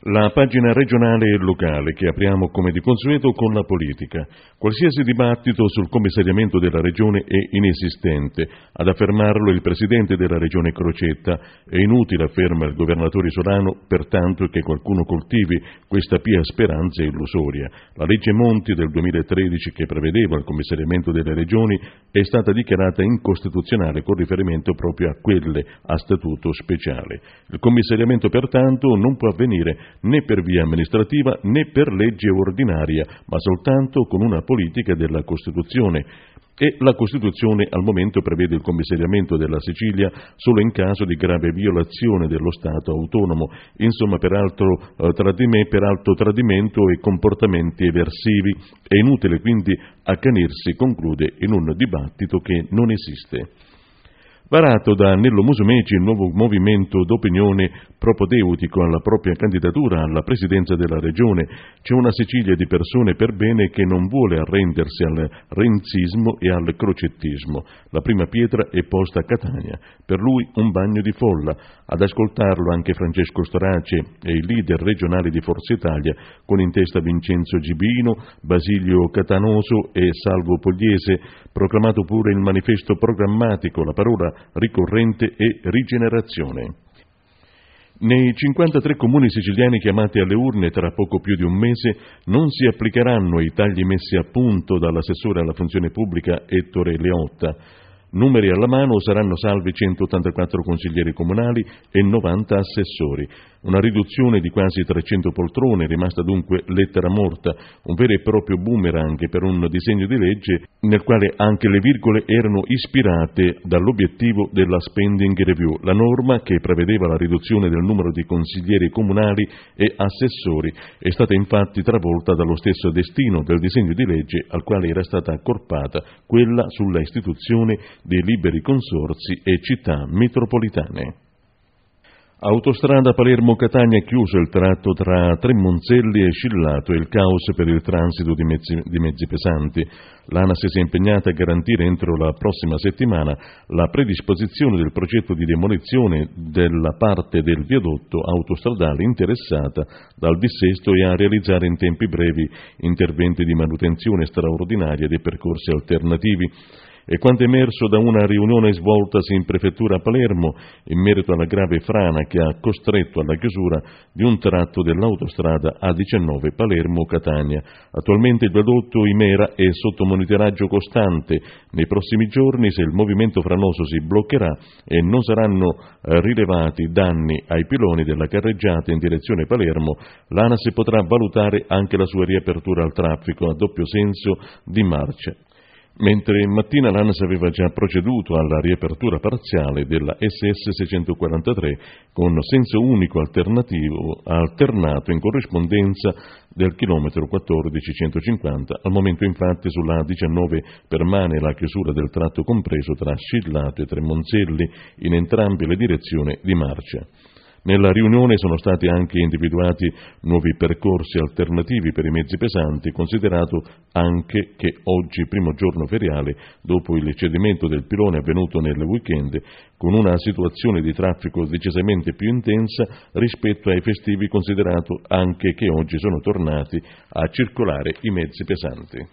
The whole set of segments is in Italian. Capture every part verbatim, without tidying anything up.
La pagina regionale e locale che apriamo come di consueto con la politica. Qualsiasi dibattito sul commissariamento della regione è inesistente. Ad affermarlo il presidente della regione Crocetta. È inutile, afferma il governatore Solano, pertanto che qualcuno coltivi questa pia speranza illusoria. La legge Monti del duemilatredici che prevedeva il commissariamento delle regioni è stata dichiarata incostituzionale con riferimento proprio a quelle a statuto speciale. Il commissariamento pertanto non può avvenire né per via amministrativa né per legge ordinaria, ma soltanto con una politica della Costituzione. E la Costituzione al momento prevede il commissariamento della Sicilia solo in caso di grave violazione dello Stato autonomo, insomma per altro, eh, tradime, per alto tradimento e comportamenti eversivi. È inutile quindi accanirsi, conclude, in un dibattito che non esiste. Varato da Nello Musumeci il nuovo movimento d'opinione propedeutico alla propria candidatura alla presidenza della regione, c'è una Sicilia di persone per bene che non vuole arrendersi al renzismo e al crocettismo. La prima pietra è posta a Catania, per lui un bagno di folla. Ad ascoltarlo anche Francesco Storace e i leader regionali di Forza Italia, con in testa Vincenzo Gibino, Basilio Catanoso e Salvo Pogliese, proclamato pure il manifesto programmatico, la parola ricorrente e rigenerazione. Nei cinquantatré comuni siciliani chiamati alle urne tra poco più di un mese non si applicheranno i tagli messi a punto dall'assessore alla funzione pubblica Ettore Leotta. Numeri alla mano saranno salvi centottantaquattro consiglieri comunali e novanta assessori. Una riduzione di quasi trecento poltrone, rimasta dunque lettera morta, un vero e proprio boomerang per un disegno di legge nel quale anche le virgole erano ispirate dall'obiettivo della spending review. La norma che prevedeva la riduzione del numero di consiglieri comunali e assessori è stata infatti travolta dallo stesso destino del disegno di legge al quale era stata accorpata, quella sulla istituzione dei liberi consorzi e città metropolitane. Autostrada Palermo-Catania chiuso il tratto tra Tremonzelli e Scillato e il caos per il transito di mezzi, di mezzi pesanti. L'ANAS si è impegnata a garantire entro la prossima settimana la predisposizione del progetto di demolizione della parte del viadotto autostradale interessata dal dissesto e a realizzare in tempi brevi interventi di manutenzione straordinaria dei percorsi alternativi. E quanto emerso da una riunione svoltasi in prefettura a Palermo in merito alla grave frana che ha costretto alla chiusura di un tratto dell'autostrada A diciannove Palermo-Catania. Attualmente il viadotto Imera è sotto monitoraggio costante. Nei prossimi giorni, se il movimento franoso si bloccherà e non saranno eh, rilevati danni ai piloni della carreggiata in direzione Palermo, l'ANAS potrà valutare anche la sua riapertura al traffico a doppio senso di marcia. Mentre in mattina l'ANAS aveva già proceduto alla riapertura parziale della S S seicentoquarantatré con senso unico alternativo alternato in corrispondenza del chilometro quattordici centocinquanta. Al momento infatti sulla A diciannove permane la chiusura del tratto compreso tra Scillato e Tremonzelli in entrambe le direzioni di marcia. Nella riunione sono stati anche individuati nuovi percorsi alternativi per i mezzi pesanti, considerato anche che oggi, primo giorno feriale, dopo il cedimento del pilone avvenuto nel weekend, con una situazione di traffico decisamente più intensa rispetto ai festivi, considerato anche che oggi sono tornati a circolare i mezzi pesanti.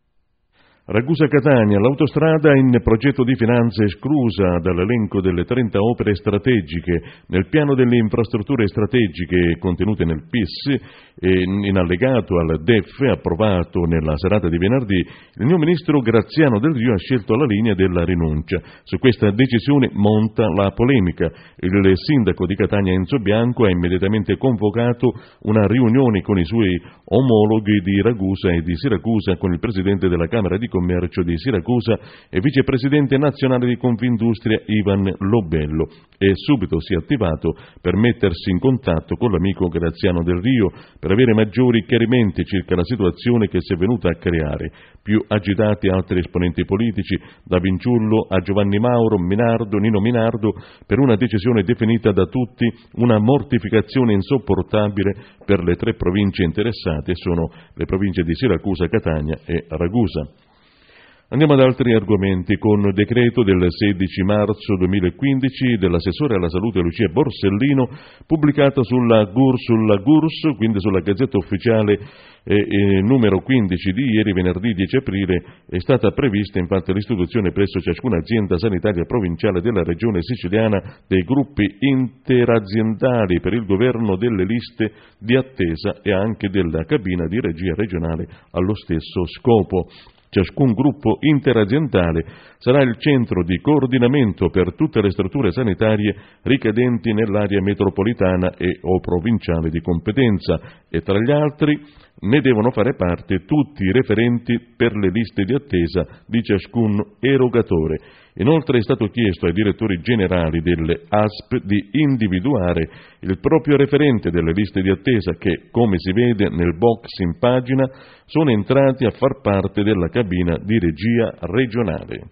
Ragusa-Catania, l'autostrada in progetto di finanza esclusa dall'elenco delle trenta opere strategiche. Nel piano delle infrastrutture strategiche contenute nel P I S e in allegato al D E F approvato nella serata di venerdì, il mio ministro Graziano Del Rio ha scelto la linea della rinuncia. Su questa decisione monta la polemica. Il sindaco di Catania Enzo Bianco ha immediatamente convocato una riunione con i suoi omologhi di Ragusa e di Siracusa, con il presidente della Camera di Commercio di Siracusa e vicepresidente nazionale di Confindustria Ivan Lobello, e subito si è attivato per mettersi in contatto con l'amico Graziano Del Rio per avere maggiori chiarimenti circa la situazione che si è venuta a creare. Più agitati altri esponenti politici, da Vinciullo a Giovanni Mauro, Minardo, Nino Minardo, per una decisione definita da tutti una mortificazione insopportabile per le tre province interessate, sono le province di Siracusa, Catania e Ragusa. Andiamo ad altri argomenti. Con decreto del sedici marzo duemilaquindici dell'assessore alla salute Lucia Borsellino, pubblicata sulla G U R, sulla G U R S, quindi sulla Gazzetta Ufficiale eh, eh, numero quindici di ieri, venerdì dieci aprile, è stata prevista infatti l'istituzione presso ciascuna azienda sanitaria provinciale della regione siciliana dei gruppi interaziendali per il governo delle liste di attesa e anche della cabina di regia regionale allo stesso scopo. Ciascun gruppo interaziendale sarà il centro di coordinamento per tutte le strutture sanitarie ricadenti nell'area metropolitana e o provinciale di competenza e tra gli altri ne devono fare parte tutti i referenti per le liste di attesa di ciascun erogatore. Inoltre è stato chiesto ai direttori generali delle A S P di individuare il proprio referente delle liste di attesa che, come si vede nel box in pagina, sono entrati a far parte della cabina di regia regionale.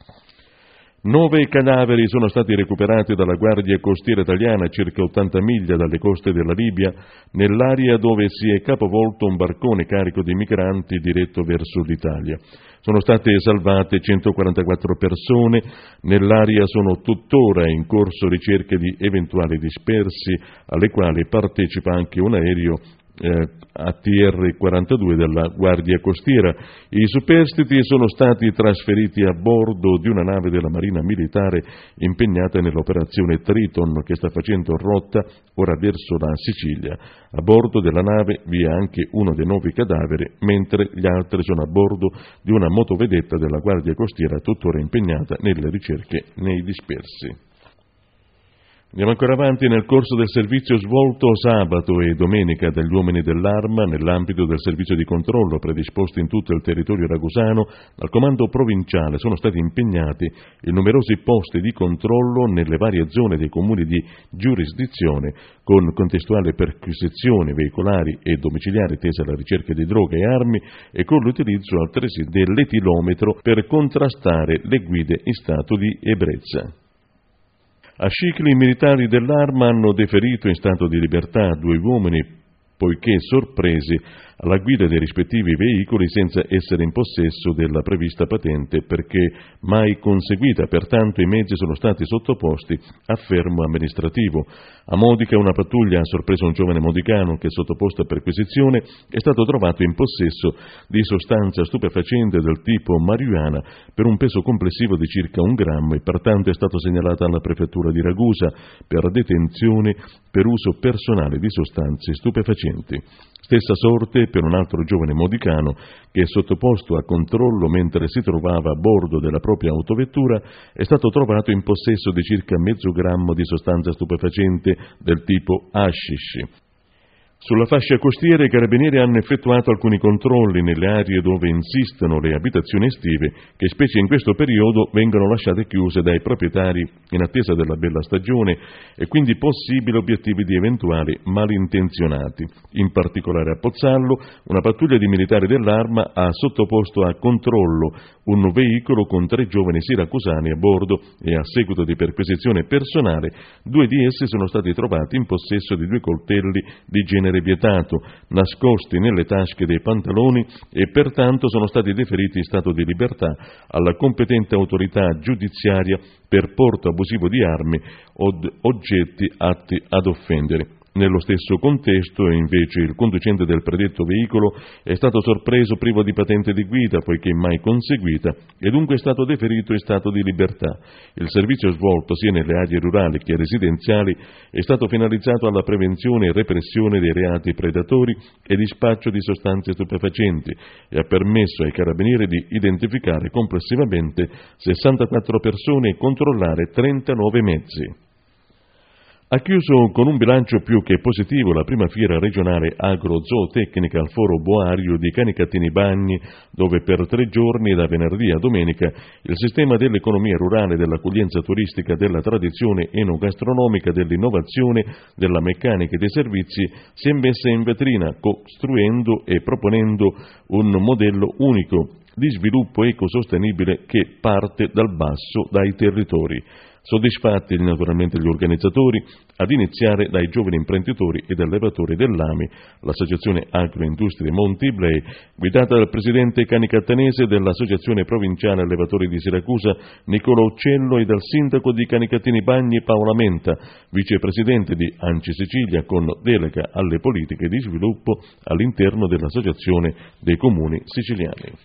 Nove cadaveri sono stati recuperati dalla Guardia Costiera italiana a circa ottanta miglia dalle coste della Libia, nell'area dove si è capovolto un barcone carico di migranti diretto verso l'Italia. Sono state salvate centoquarantaquattro persone, nell'area sono tuttora in corso ricerche di eventuali dispersi, alle quali partecipa anche un aereo Eh, A T R quarantadue della Guardia Costiera. I superstiti sono stati trasferiti a bordo di una nave della Marina Militare impegnata nell'operazione Triton che sta facendo rotta ora verso la Sicilia. A bordo della nave vi è anche uno dei nove cadaveri, mentre gli altri sono a bordo di una motovedetta della Guardia Costiera tuttora impegnata nelle ricerche nei dispersi. Andiamo ancora avanti. Nel corso del servizio svolto sabato e domenica dagli uomini dell'Arma, nell'ambito del servizio di controllo predisposto in tutto il territorio ragusano, dal comando provinciale sono stati impegnati in numerosi posti di controllo nelle varie zone dei comuni di giurisdizione, con contestuale perquisizioni veicolari e domiciliari tese alla ricerca di droga e armi e con l'utilizzo altresì dell'etilometro per contrastare le guide in stato di ebbrezza. A Scicli i militari dell'Arma hanno deferito in stato di libertà due uomini poiché sorpresi alla guida dei rispettivi veicoli senza essere in possesso della prevista patente perché mai conseguita, pertanto i mezzi sono stati sottoposti a fermo amministrativo. A Modica una pattuglia ha sorpreso un giovane modicano che, sottoposto a perquisizione, è stato trovato in possesso di sostanza stupefacente del tipo marijuana per un peso complessivo di circa un grammo e pertanto è stato segnalato alla prefettura di Ragusa per detenzione per uso personale di sostanze stupefacenti. Stessa sorte per un altro giovane modicano che, sottoposto a controllo mentre si trovava a bordo della propria autovettura, è stato trovato in possesso di circa mezzo grammo di sostanza stupefacente del tipo hashish. Sulla fascia costiera i carabinieri hanno effettuato alcuni controlli nelle aree dove insistono le abitazioni estive che, specie in questo periodo, vengono lasciate chiuse dai proprietari in attesa della bella stagione e quindi possibili obiettivi di eventuali malintenzionati. In particolare a Pozzallo una pattuglia di militari dell'Arma ha sottoposto a controllo un veicolo con tre giovani siracusani a bordo e a seguito di perquisizione personale due di essi sono stati trovati in possesso di due coltelli di genere vietato, nascosti nelle tasche dei pantaloni e pertanto sono stati deferiti in stato di libertà alla competente autorità giudiziaria per porto abusivo di armi o oggetti atti ad offendere. Nello stesso contesto, invece, il conducente del predetto veicolo è stato sorpreso privo di patente di guida, poiché mai conseguita, e dunque è stato deferito in stato di libertà. Il servizio svolto sia nelle aree rurali che residenziali è stato finalizzato alla prevenzione e repressione dei reati predatori e dispaccio di sostanze stupefacenti e ha permesso ai carabinieri di identificare complessivamente sessantaquattro persone e controllare trentanove mezzi. Ha chiuso con un bilancio più che positivo la prima fiera regionale agrozootecnica al Foro Boario di Canicattini Bagni, dove per tre giorni, da venerdì a domenica, il sistema dell'economia rurale, dell'accoglienza turistica, della tradizione enogastronomica, dell'innovazione, della meccanica e dei servizi si è messa in vetrina, costruendo e proponendo un modello unico di sviluppo ecosostenibile che parte dal basso, dai territori. Soddisfatti naturalmente gli organizzatori, ad iniziare dai giovani imprenditori ed allevatori dell'A M I, l'Associazione Agroindustrie Monti Iblei, guidata dal presidente canicattanese dell'Associazione Provinciale Allevatori di Siracusa, Nicola Uccello, e dal sindaco di Canicattini Bagni, Paola Menta, vicepresidente di ANCI Sicilia con delega alle politiche di sviluppo all'interno dell'Associazione dei Comuni Siciliani.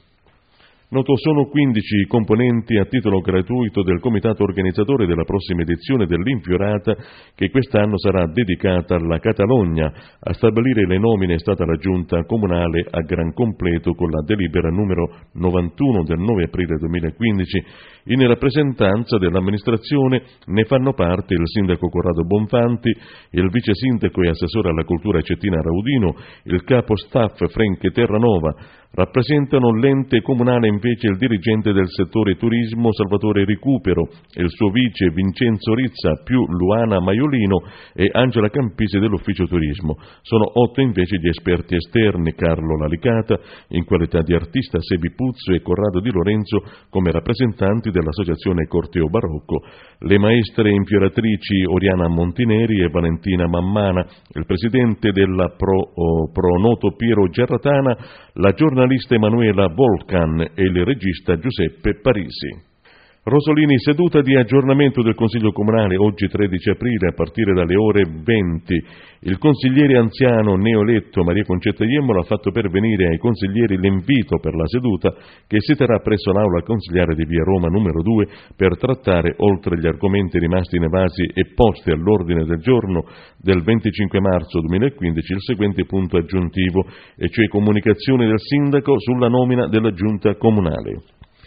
Noto, sono quindici i componenti a titolo gratuito del comitato organizzatore della prossima edizione dell'Infiorata, che quest'anno sarà dedicata alla Catalogna. A stabilire le nomine è stata la Giunta Comunale a gran completo con la delibera numero novantuno del nove aprile duemilaquindici. In rappresentanza dell'amministrazione ne fanno parte il sindaco Corrado Bonfanti, il vice sindaco e assessore alla cultura Cettina Raudino, il capo staff Frenche Terranova. Rappresentano l'ente comunale invece il dirigente del settore turismo Salvatore Recupero e il suo vice Vincenzo Rizza, più Luana Maiolino e Angela Campisi dell'ufficio turismo. Sono otto invece gli esperti esterni: Carlo Lalicata in qualità di artista, Sebi Puzzo e Corrado Di Lorenzo come rappresentanti dell'associazione Corteo Barocco, le maestre infioratrici Oriana Montineri e Valentina Mammana, il presidente della Pro, oh, Pronoto Piero Gerratana, la giornalista Emanuela Volcan e il regista Giuseppe Parisi. Rosolini, seduta di aggiornamento del Consiglio Comunale oggi tredici aprile a partire dalle ore venti. Il consigliere anziano neoeletto Maria Concetta Iemmola ha fatto pervenire ai consiglieri l'invito per la seduta che si terrà presso l'Aula Consigliare di Via Roma numero due per trattare, oltre gli argomenti rimasti inevasi e posti all'ordine del giorno del venticinque marzo duemilaquindici, il seguente punto aggiuntivo, e cioè comunicazioni del sindaco sulla nomina della Giunta Comunale.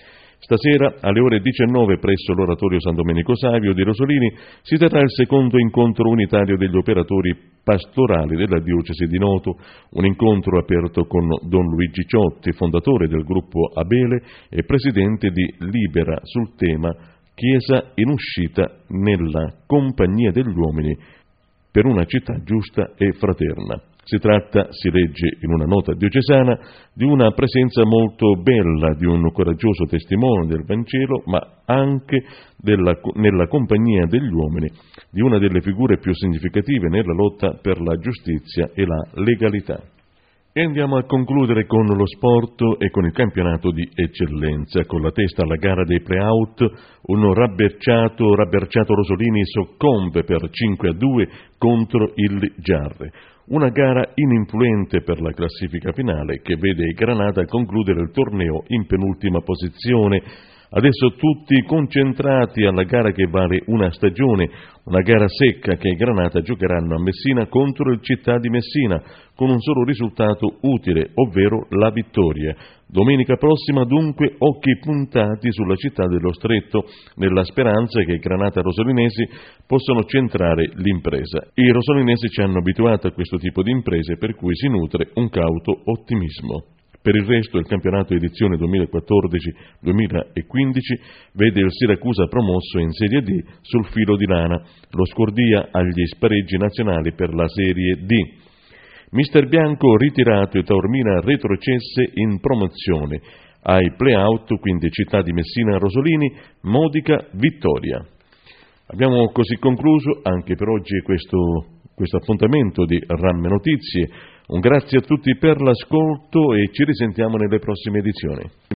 Stasera alle ore diciannove presso l'Oratorio San Domenico Savio di Rosolini si terrà il secondo incontro unitario degli operatori pastorali della diocesi di Noto, un incontro aperto con Don Luigi Ciotti, fondatore del gruppo Abele e presidente di Libera, sul tema Chiesa in uscita nella compagnia degli uomini per una città giusta e fraterna. Si tratta, si legge in una nota diocesana, di una presenza molto bella, di un coraggioso testimone del Vangelo, ma anche della, nella compagnia degli uomini, di una delle figure più significative nella lotta per la giustizia e la legalità. E andiamo a concludere con lo sport e con il campionato di eccellenza. Con la testa alla gara dei play-out, un rabberciato, rabberciato Rosolini soccombe per cinque a due contro il Giarre. Una gara ininfluente per la classifica finale che vede i Granata concludere il torneo in penultima posizione. Adesso tutti concentrati alla gara che vale una stagione, una gara secca che i Granata giocheranno a Messina contro il Città di Messina, con un solo risultato utile, ovvero la vittoria. Domenica prossima dunque occhi puntati sulla città dello Stretto, nella speranza che i Granata rosolinesi possano centrare l'impresa. I rosolinesi ci hanno abituato a questo tipo di imprese, per cui si nutre un cauto ottimismo. Per il resto il campionato edizione duemilaquattordici duemilaquindici vede il Siracusa promosso in Serie D sul filo di lana, lo Scordia agli spareggi nazionali per la Serie D. Mister Bianco ritirato e Taormina retrocesse in promozione. Ai play-out, quindi Città di Messina Rosolini, modica vittoria. Abbiamo così concluso anche per oggi questo, questo appuntamento di Ramme Notizie. Un grazie a tutti per l'ascolto e ci risentiamo nelle prossime edizioni.